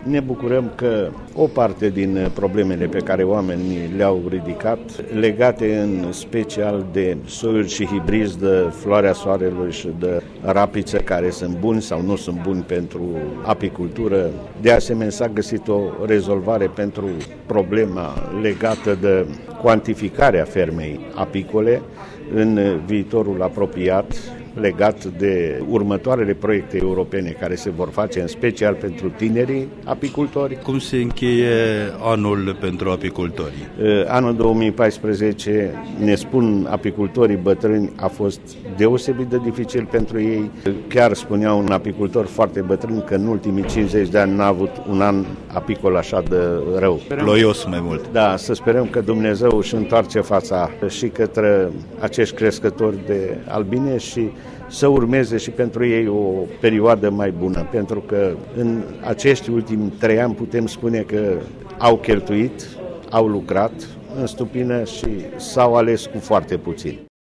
Ne bucurăm că o parte din problemele pe care oamenii le-au ridicat, legate în special de soiuri și hibrizi de floarea soarelui și de rapiță care sunt buni sau nu sunt buni pentru apicultură. De asemenea, s-a găsit o rezolvare pentru problema legată de cuantificarea fermei apicole în viitorul apropiat, legat de următoarele proiecte europene care se vor face în special pentru tinerii apicultori. Cum se încheie anul pentru apicultori? Anul 2014, ne spun apicultorii bătrâni, a fost deosebit de dificil pentru ei. Chiar spunea un apicultor foarte bătrân că în ultimii 50 de ani n-a avut un an apicol așa de rău. Ploios mai mult. Da, să sperăm că Dumnezeu își întoarce fața și către acești crescători de albine și să urmeze și pentru ei o perioadă mai bună, pentru că în acești ultimi 3 ani putem spune că au cheltuit, au lucrat în stupină și s-au ales cu foarte puțin.